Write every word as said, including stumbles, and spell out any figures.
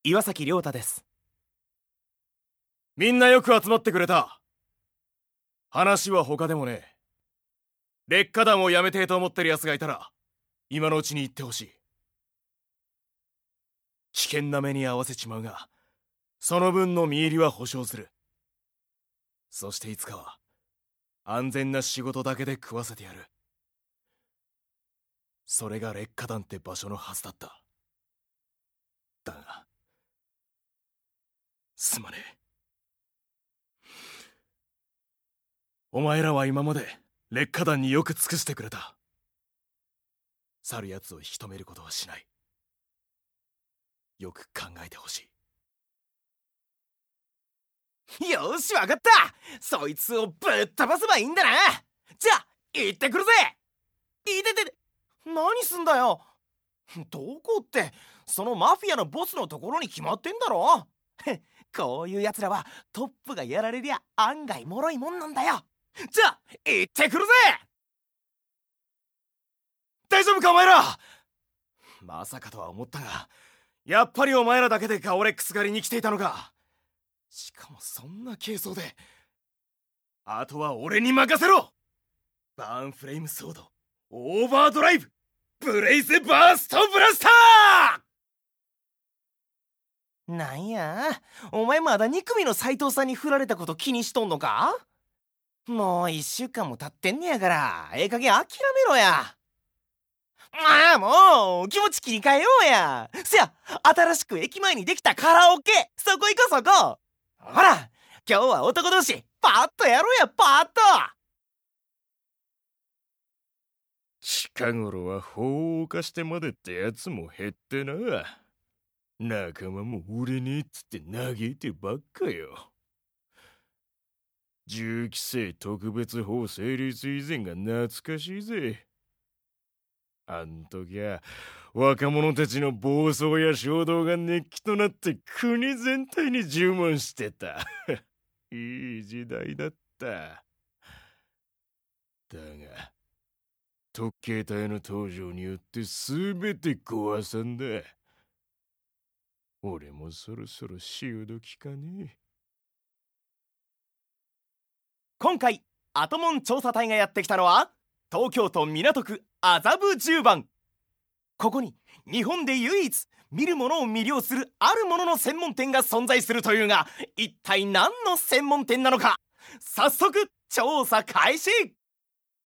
岩崎亮太です。 みんなよく集まってくれた。話は他でもねえ。劣化弾をやめてえと思ってる奴がいたら今のうちに言ってほしい。危険な目に遭わせちまうが、その分の身入りは保証する。そしていつかは安全な仕事だけで食わせてやる。それが劣化弾って場所のはずだった。だがすまねえ。お前らは今まで劣化弾によく尽くしてくれた。去る奴を引き止めることはしない。よく考えてほしい。よーし、わかった。そいつをぶっ飛ばせばいいんだな。じゃあ行ってくるぜ。いててて、何すんだよ。どこって、そのマフィアのボスのところに決まってんだろ。こういう奴らはトップがやられりゃ案外脆いもんなんだよ。じゃあ行ってくるぜ。 大丈夫かお前ら。まさかとは思ったが、やっぱりお前らだけでガオレックス狩りに来ていたのか。しかもそんな軽装で。あとは俺に任せろ。バーンフレームソード、オーバードライブ、ブレイズバーストブラスター。なんや、お前まだに組の斉藤さんに振られたこと気にしとんのか。もういっしゅうかんも経ってんねやから、ええ加減諦めろや。ああ、もう気持ち切り替えようや。せや、新しく駅前にできたカラオケ、そこ行こそこ。ほら、今日は男同士パッとやろうや、パッと。 近頃は法を犯してまでってやつも減ってな。仲間も売れねえっつって嘆いてばっかよ。銃規制特別法成立以前が懐かしいぜ。あん時は若者たちの暴走や衝動が熱気となって国全体に充満してた。いい時代だった。だが特警隊の登場によって全て壊さんだ。俺もそろそろ潮時かね。 今回アトモン調査隊がやってきたのは東京都港区麻布十番。ここに日本で唯一見る者を魅了するあるものの専門店が存在するというが、一体何の専門店なのか。早速調査開始。